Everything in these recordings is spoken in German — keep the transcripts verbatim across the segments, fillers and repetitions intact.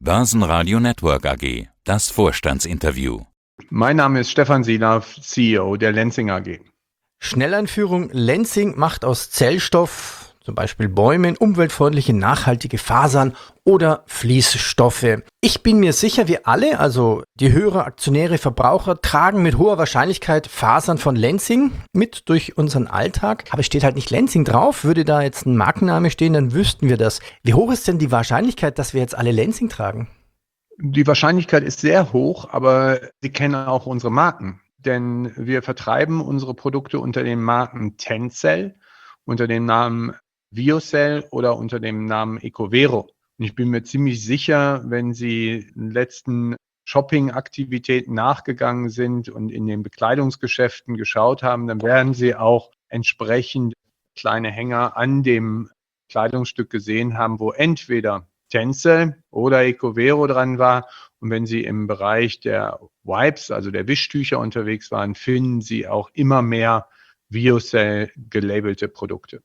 Börsenradio Network A G. Das Vorstandsinterview. Mein Name ist Stefan Sielaff, C E O der Lenzing A G. Schnelleinführung: Lenzing macht aus Zellstoff, zum Beispiel Bäumen, umweltfreundliche, nachhaltige Fasern oder Fließstoffe. Ich bin mir sicher, wir alle, also die Hörer, Aktionäre, Verbraucher, tragen mit hoher Wahrscheinlichkeit Fasern von Lenzing mit durch unseren Alltag. Aber es steht halt nicht Lenzing drauf. Würde da jetzt ein Markenname stehen, dann wüssten wir das. Wie hoch ist denn die Wahrscheinlichkeit, dass wir jetzt alle Lenzing tragen? Die Wahrscheinlichkeit ist sehr hoch, aber Sie kennen auch unsere Marken. Denn wir vertreiben unsere Produkte unter den Marken Tencel, unter dem Namen Viocell oder unter dem Namen Ecovero. Und ich bin mir ziemlich sicher, wenn Sie den letzten Shopping-Aktivitäten nachgegangen sind und in den Bekleidungsgeschäften geschaut haben, dann werden Sie auch entsprechend kleine Hänger an dem Kleidungsstück gesehen haben, wo entweder Tencel oder Ecovero dran war. Und wenn Sie im Bereich der Wipes, also der Wischtücher unterwegs waren, finden Sie auch immer mehr Viocell gelabelte Produkte.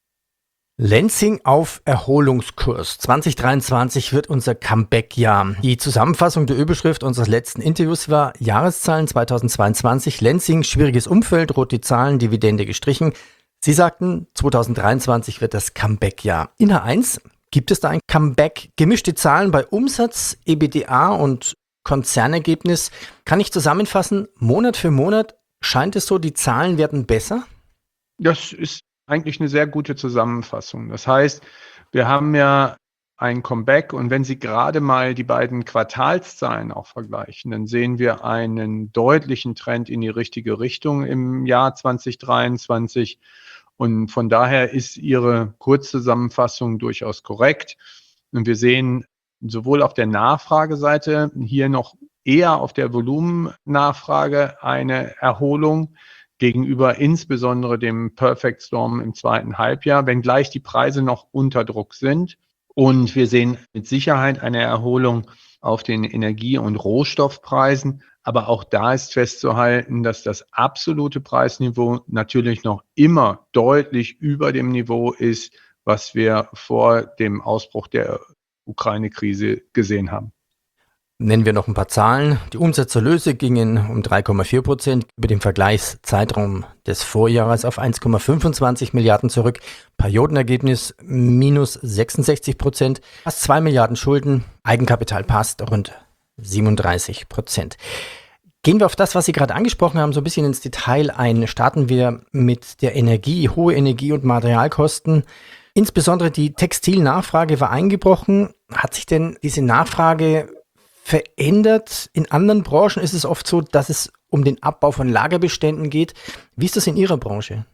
Lenzing auf Erholungskurs. zwanzig dreiundzwanzig wird unser Comeback-Jahr. Die Zusammenfassung der Überschrift unseres letzten Interviews war: Jahreszahlen zweitausendzweiundzwanzig, Lenzing, schwieriges Umfeld, rote Zahlen, Dividende gestrichen. Sie sagten, zweitausenddreiundzwanzig wird das Comeback-Jahr. In H eins, gibt es da ein Comeback? Gemischte Zahlen bei Umsatz, E B D A und Konzernergebnis. Kann ich zusammenfassen, Monat für Monat scheint es so, die Zahlen werden besser? Das ist eigentlich eine sehr gute Zusammenfassung. Das heißt, wir haben ja ein Comeback, und wenn Sie gerade mal die beiden Quartalszahlen auch vergleichen, dann sehen wir einen deutlichen Trend in die richtige Richtung im Jahr zwanzig dreiundzwanzig. Und von daher ist Ihre Kurzzusammenfassung durchaus korrekt. Und wir sehen sowohl auf der Nachfrageseite hier noch eher auf der Volumennachfrage eine Erholung gegenüber insbesondere dem Perfect Storm im zweiten Halbjahr, wenngleich die Preise noch unter Druck sind. Und wir sehen mit Sicherheit eine Erholung auf den Energie- und Rohstoffpreisen. Aber auch da ist festzuhalten, dass das absolute Preisniveau natürlich noch immer deutlich über dem Niveau ist, was wir vor dem Ausbruch der Ukraine-Krise gesehen haben. Nennen wir noch ein paar Zahlen. Die Umsatzerlöse gingen um drei Komma vier Prozent über den Vergleichszeitraum des Vorjahres auf eins Komma fünfundzwanzig Milliarden zurück. Periodenergebnis minus sechsundsechzig Prozent. Fast zwei Milliarden Schulden. Eigenkapital passt rund siebenunddreißig Prozent. Gehen wir auf das, was Sie gerade angesprochen haben, so ein bisschen ins Detail ein. Starten wir mit der Energie, hohe Energie- und Materialkosten. Insbesondere die Textilnachfrage war eingebrochen. Hat sich denn diese Nachfrage verändert? In anderen Branchen ist es oft so, dass es um den Abbau von Lagerbeständen geht. Wie ist das in Ihrer Branche?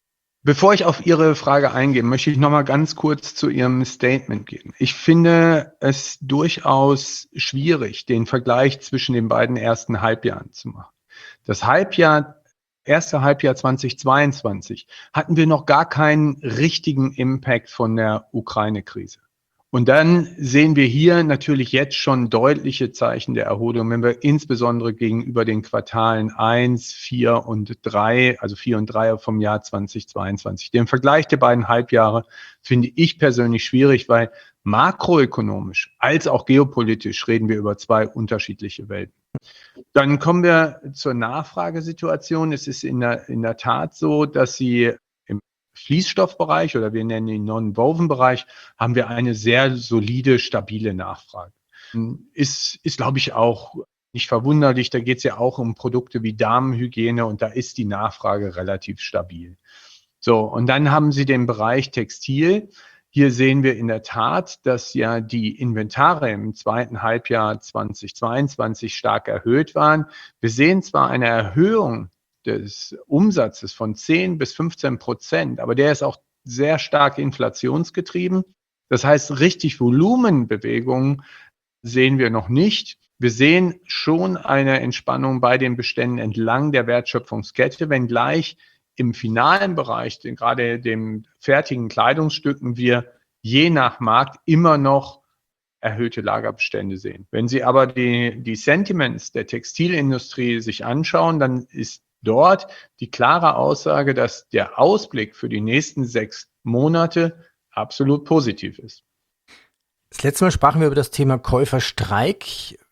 Bevor ich auf Ihre Frage eingehe, möchte ich noch mal ganz kurz zu Ihrem Statement gehen. Ich finde es durchaus schwierig, den Vergleich zwischen den beiden ersten Halbjahren zu machen. Das Halbjahr, erste Halbjahr zweitausendzweiundzwanzig hatten wir noch gar keinen richtigen Impact von der Ukraine-Krise. Und dann sehen wir hier natürlich jetzt schon deutliche Zeichen der Erholung, wenn wir insbesondere gegenüber den Quartalen eins, vier und drei, also vier und drei vom Jahr zweitausendzweiundzwanzig. Den Vergleich der beiden Halbjahre finde ich persönlich schwierig, weil makroökonomisch als auch geopolitisch reden wir über zwei unterschiedliche Welten. Dann kommen wir zur Nachfragesituation. Es ist in der, in der Tat so, dass Sie Fließstoffbereich oder wir nennen ihn Non-Woven-Bereich, haben wir eine sehr solide, stabile Nachfrage. Ist, ist glaube ich, auch nicht verwunderlich. Da geht es ja auch um Produkte wie Damenhygiene, und da ist die Nachfrage relativ stabil. So, und dann haben Sie den Bereich Textil. Hier sehen wir in der Tat, dass ja die Inventare im zweiten Halbjahr zweitausendzweiundzwanzig stark erhöht waren. Wir sehen zwar eine Erhöhung des Umsatzes von zehn bis fünfzehn Prozent, aber der ist auch sehr stark inflationsgetrieben. Das heißt, richtig Volumenbewegungen sehen wir noch nicht. Wir sehen schon eine Entspannung bei den Beständen entlang der Wertschöpfungskette, wenngleich im finalen Bereich, den, gerade den fertigen Kleidungsstücken, wir je nach Markt immer noch erhöhte Lagerbestände sehen. Wenn Sie aber die, die Sentiments der Textilindustrie sich anschauen, dann ist dort die klare Aussage, dass der Ausblick für die nächsten sechs Monate absolut positiv ist. Das letzte Mal sprachen wir über das Thema Käuferstreik.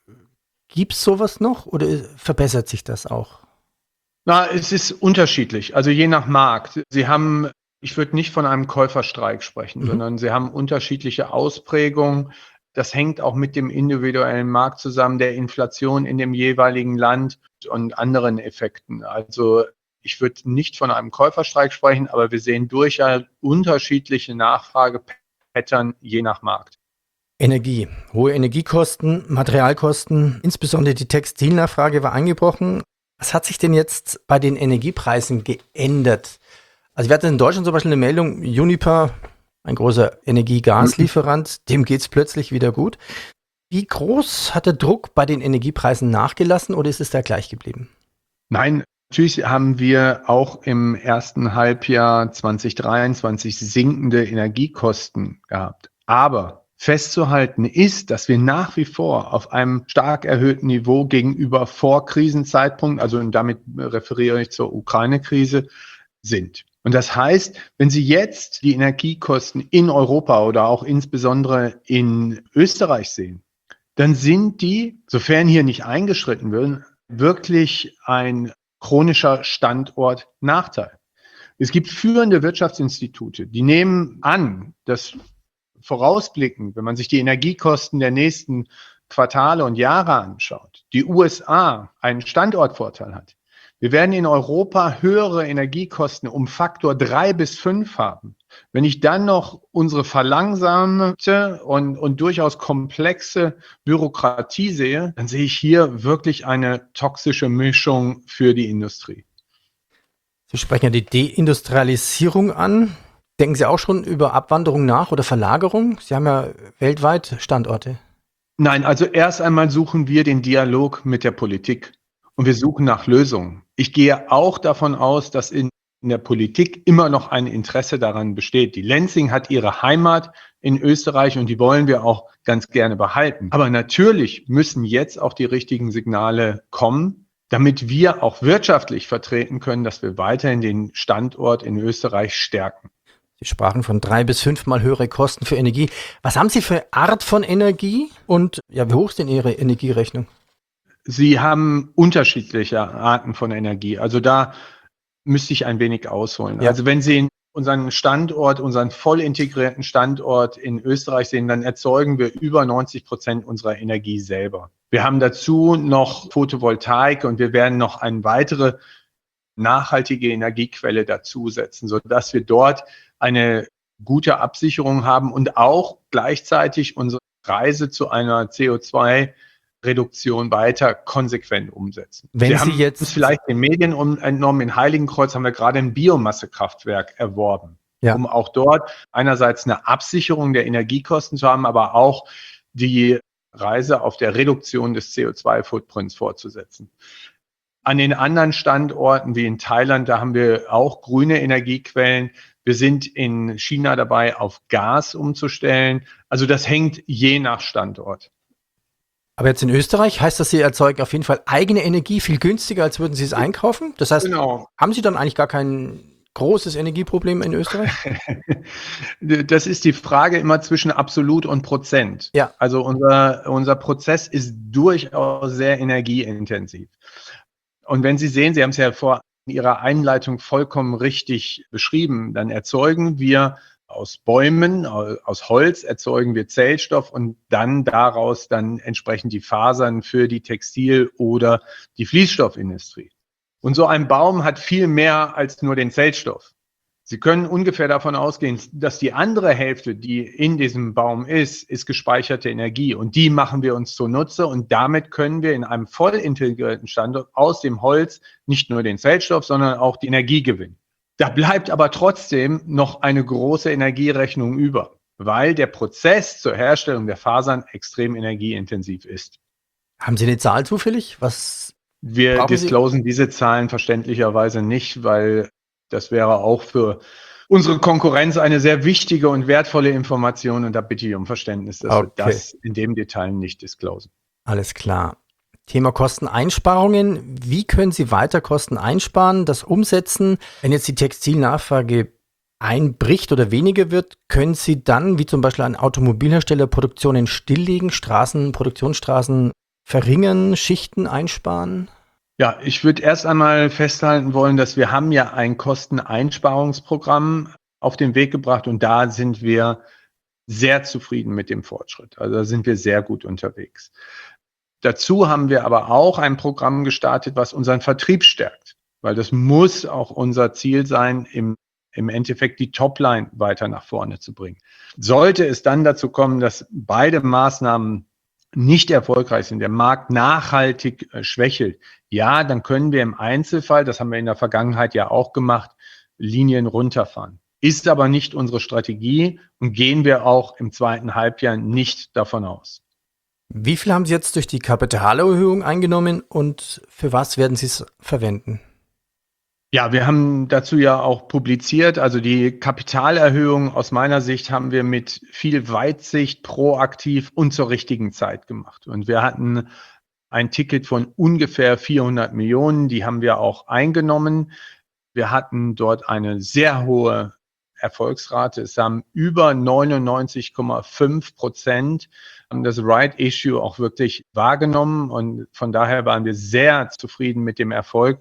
Gibt es sowas noch oder verbessert sich das auch? Na, es ist unterschiedlich, also je nach Markt. Sie haben, ich würde nicht von einem Käuferstreik sprechen, mhm. sondern Sie haben unterschiedliche Ausprägungen. Das hängt auch mit dem individuellen Markt zusammen, der Inflation in dem jeweiligen Land und anderen Effekten. Also ich würde nicht von einem Käuferstreik sprechen, aber wir sehen durchaus unterschiedliche Nachfragepattern je nach Markt. Energie, hohe Energiekosten, Materialkosten, insbesondere die Textilnachfrage war eingebrochen. Was hat sich denn jetzt bei den Energiepreisen geändert? Also wir hatten in Deutschland zum Beispiel eine Meldung, Uniper, ein großer Energie-Gas-Lieferant, dem geht es plötzlich wieder gut. Wie groß hat der Druck bei den Energiepreisen nachgelassen oder ist es da gleich geblieben? Nein, natürlich haben wir auch im ersten Halbjahr zwanzig dreiundzwanzig sinkende Energiekosten gehabt. Aber festzuhalten ist, dass wir nach wie vor auf einem stark erhöhten Niveau gegenüber Vorkrisenzeitpunkt, also und damit referiere ich zur Ukraine-Krise, sind. Und das heißt, wenn Sie jetzt die Energiekosten in Europa oder auch insbesondere in Österreich sehen, dann sind die, sofern hier nicht eingeschritten wird, wirklich ein chronischer Standortnachteil. Es gibt führende Wirtschaftsinstitute, die nehmen an, dass vorausblickend, wenn man sich die Energiekosten der nächsten Quartale und Jahre anschaut, die U S A einen Standortvorteil hat. Wir werden in Europa höhere Energiekosten um Faktor drei bis fünf haben. Wenn ich dann noch unsere verlangsamte und, und durchaus komplexe Bürokratie sehe, dann sehe ich hier wirklich eine toxische Mischung für die Industrie. Sie sprechen ja die Deindustrialisierung an. Denken Sie auch schon über Abwanderung nach oder Verlagerung? Sie haben ja weltweit Standorte. Nein, also erst einmal suchen wir den Dialog mit der Politik und wir suchen nach Lösungen. Ich gehe auch davon aus, dass in, in der Politik immer noch ein Interesse daran besteht. Die Lenzing hat ihre Heimat in Österreich und die wollen wir auch ganz gerne behalten. Aber natürlich müssen jetzt auch die richtigen Signale kommen, damit wir auch wirtschaftlich vertreten können, dass wir weiterhin den Standort in Österreich stärken. Sie sprachen von drei bis fünfmal höhere Kosten für Energie. Was haben Sie für Art von Energie und ja, wie hoch ist denn Ihre Energierechnung? Sie haben unterschiedliche Arten von Energie. Also da müsste ich ein wenig ausholen. Ja. Also wenn Sie unseren Standort, unseren voll integrierten Standort in Österreich sehen, dann erzeugen wir über neunzig Prozent unserer Energie selber. Wir haben dazu noch Photovoltaik und wir werden noch eine weitere nachhaltige Energiequelle dazusetzen, sodass wir dort eine gute Absicherung haben und auch gleichzeitig unsere Reise zu einer C O zwei Reduktion weiter konsequent umsetzen. Wenn wir Sie haben jetzt uns vielleicht den Medien entnommen, in Heiligenkreuz haben wir gerade ein Biomassekraftwerk erworben, ja. um auch dort einerseits eine Absicherung der Energiekosten zu haben, aber auch die Reise auf der Reduktion des C O zwei Footprints fortzusetzen. An den anderen Standorten wie in Thailand, da haben wir auch grüne Energiequellen. Wir sind in China dabei, auf Gas umzustellen. Also das hängt je nach Standort. Aber jetzt in Österreich heißt das, Sie erzeugen auf jeden Fall eigene Energie, viel günstiger, als würden Sie es einkaufen? Das heißt, genau. Haben Sie dann eigentlich gar kein großes Energieproblem in Österreich? Das ist die Frage immer zwischen absolut und Prozent. Ja. Also unser, unser Prozess ist durchaus sehr energieintensiv. Und wenn Sie sehen, Sie haben es ja vor Ihrer Einleitung vollkommen richtig beschrieben, dann erzeugen wir aus Bäumen, aus Holz erzeugen wir Zellstoff und dann daraus dann entsprechend die Fasern für die Textil- oder die Fließstoffindustrie. Und so ein Baum hat viel mehr als nur den Zellstoff. Sie können ungefähr davon ausgehen, dass die andere Hälfte, die in diesem Baum ist, ist gespeicherte Energie. Und die machen wir uns zunutze. Und damit können wir in einem voll integrierten Standort aus dem Holz nicht nur den Zellstoff, sondern auch die Energie gewinnen. Da bleibt aber trotzdem noch eine große Energierechnung über, weil der Prozess zur Herstellung der Fasern extrem energieintensiv ist. Haben Sie eine Zahl zufällig? Was Wir disclosen diese Zahlen verständlicherweise nicht, weil das wäre auch für unsere Konkurrenz eine sehr wichtige und wertvolle Information. Und da bitte ich um Verständnis, dass okay. wir das in dem Detail nicht disclosen. Alles klar. Thema Kosteneinsparungen. Wie können Sie weiter Kosten einsparen, das umsetzen, wenn jetzt die Textilnachfrage einbricht oder weniger wird, können Sie dann, wie zum Beispiel ein Automobilhersteller, Produktionen stilllegen, Straßen, Produktionsstraßen verringern, Schichten einsparen? Ja, ich würde erst einmal festhalten wollen, dass wir haben ja ein Kosteneinsparungsprogramm auf den Weg gebracht und da sind wir sehr zufrieden mit dem Fortschritt. Also da sind wir sehr gut unterwegs. Dazu haben wir aber auch ein Programm gestartet, was unseren Vertrieb stärkt, weil das muss auch unser Ziel sein, im, im Endeffekt die Topline weiter nach vorne zu bringen. Sollte es dann dazu kommen, dass beide Maßnahmen nicht erfolgreich sind, der Markt nachhaltig äh, schwächelt, ja, dann können wir im Einzelfall, das haben wir in der Vergangenheit ja auch gemacht, Linien runterfahren. Ist aber nicht unsere Strategie und gehen wir auch im zweiten Halbjahr nicht davon aus. Wie viel haben Sie jetzt durch die Kapitalerhöhung eingenommen und für was werden Sie es verwenden? Ja, wir haben dazu ja auch publiziert, also die Kapitalerhöhung aus meiner Sicht haben wir mit viel Weitsicht, proaktiv und zur richtigen Zeit gemacht. Und wir hatten ein Ticket von ungefähr vierhundert Millionen, die haben wir auch eingenommen. Wir hatten dort eine sehr hohe Erfolgsrate. Es haben über neunundneunzig Komma fünf Prozent das Right Issue auch wirklich wahrgenommen und von daher waren wir sehr zufrieden mit dem Erfolg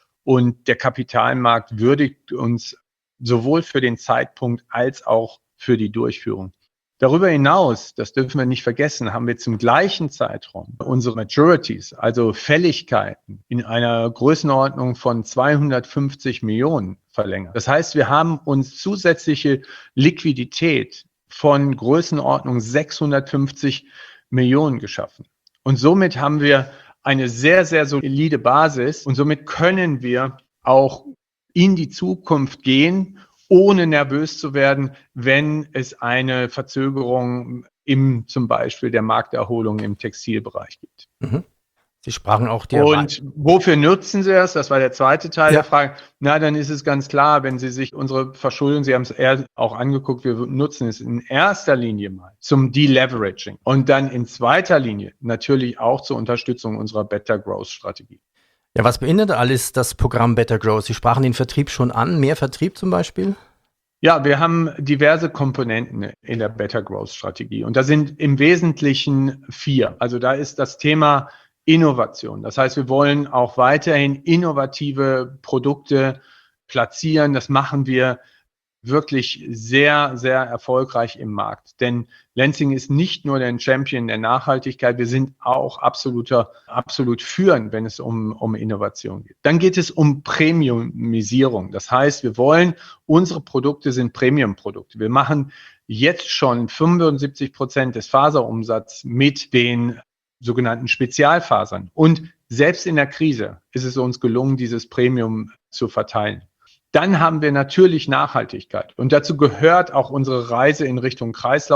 und der Kapitalmarkt würdigt uns sowohl für den Zeitpunkt als auch für die Durchführung. Darüber hinaus, das dürfen wir nicht vergessen, haben wir zum gleichen Zeitraum unsere Maturities, also Fälligkeiten, in einer Größenordnung von zweihundertfünfzig Millionen verlängert. Das heißt, wir haben uns zusätzliche Liquidität von Größenordnung sechshundertfünfzig Millionen geschaffen. Und somit haben wir eine sehr, sehr solide Basis und somit können wir auch in die Zukunft gehen, ohne nervös zu werden, wenn es eine Verzögerung im zum Beispiel der Markterholung im Textilbereich gibt. Mhm. Sie sprachen auch die Und wofür nutzen Sie das? Das war der zweite Teil Ja. der Frage. Na, dann ist es ganz klar, wenn Sie sich unsere Verschuldung, Sie haben es eher auch angeguckt, wir nutzen es in erster Linie mal zum Deleveraging und dann in zweiter Linie natürlich auch zur Unterstützung unserer Better Growth Strategie. Ja, was beinhaltet alles das Programm Better Growth? Sie sprachen den Vertrieb schon an, mehr Vertrieb zum Beispiel? Ja, wir haben diverse Komponenten in der Better Growth Strategie und da sind im Wesentlichen vier. Also da ist das Thema Innovation. Das heißt, wir wollen auch weiterhin innovative Produkte platzieren. Das machen wir wirklich sehr, sehr erfolgreich im Markt. Denn Lenzing ist nicht nur der Champion der Nachhaltigkeit, wir sind auch absoluter, absolut führend, wenn es um, um Innovation geht. Dann geht es um Premiumisierung. Das heißt, wir wollen, unsere Produkte sind Premium-Produkte. Wir machen jetzt schon fünfundsiebzig Prozent des Faserumsatzes mit den sogenannten Spezialfasern. Und selbst in der Krise ist es uns gelungen, dieses Premium zu verteilen. Dann haben wir natürlich Nachhaltigkeit. Und dazu gehört auch unsere Reise in Richtung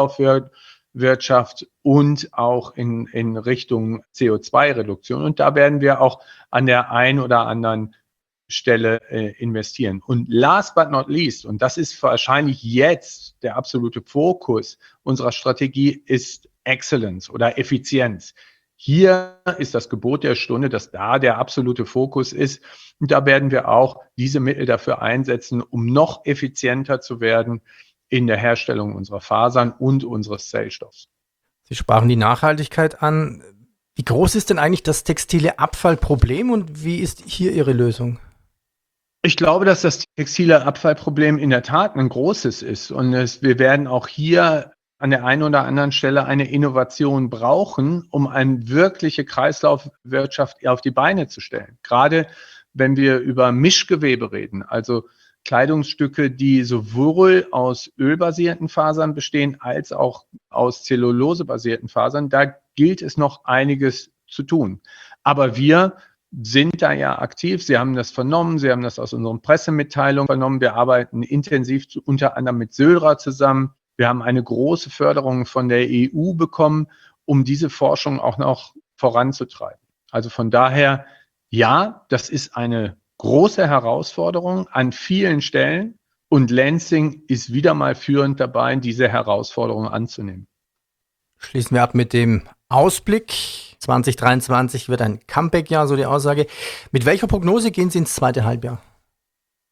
Kreislaufwirtschaft und auch in, in Richtung C O zwei Reduktion. Und da werden wir auch an der einen oder anderen Stelle äh, investieren. Und last but not least, und das ist wahrscheinlich jetzt der absolute Fokus unserer Strategie, ist Excellence oder Effizienz. Hier ist das Gebot der Stunde, dass da der absolute Fokus ist. Und da werden wir auch diese Mittel dafür einsetzen, um noch effizienter zu werden in der Herstellung unserer Fasern und unseres Zellstoffs. Sie sprachen die Nachhaltigkeit an. Wie groß ist denn eigentlich das textile Abfallproblem und wie ist hier Ihre Lösung? Ich glaube, dass das textile Abfallproblem in der Tat ein großes ist. Und es, wir werden auch hier an der einen oder anderen Stelle eine Innovation brauchen, um eine wirkliche Kreislaufwirtschaft auf die Beine zu stellen. Gerade wenn wir über Mischgewebe reden, also Kleidungsstücke, die sowohl aus ölbasierten Fasern bestehen als auch aus zellulosebasierten Fasern, da gilt es noch einiges zu tun. Aber wir sind da ja aktiv. Sie haben das vernommen, Sie haben das aus unseren Pressemitteilungen vernommen. Wir arbeiten intensiv zu, unter anderem mit Sylra zusammen. Wir haben eine große Förderung von der E U bekommen, um diese Forschung auch noch voranzutreiben. Also von daher, ja, das ist eine große Herausforderung an vielen Stellen und Lenzing ist wieder mal führend dabei, diese Herausforderung anzunehmen. Schließen wir ab mit dem Ausblick. zwanzig dreiundzwanzig wird ein Comeback-Jahr, so die Aussage. Mit welcher Prognose gehen Sie ins zweite Halbjahr?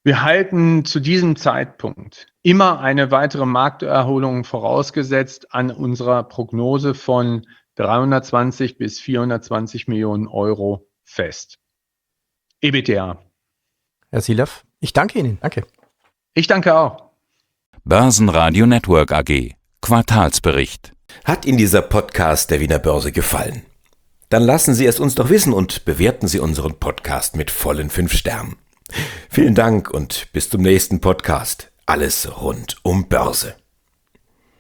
Wir halten zu diesem Zeitpunkt immer eine weitere Markterholung vorausgesetzt an unserer Prognose von dreihundertzwanzig bis vierhundertzwanzig Millionen Euro fest. EBITDA. Herr Silaff, ich danke Ihnen. Danke. Ich danke auch. Börsenradio Network A G. Quartalsbericht. Hat Ihnen dieser Podcast der Wiener Börse gefallen? Dann lassen Sie es uns doch wissen und bewerten Sie unseren Podcast mit vollen fünf Sternen. Vielen Dank und bis zum nächsten Podcast. Alles rund um Börse.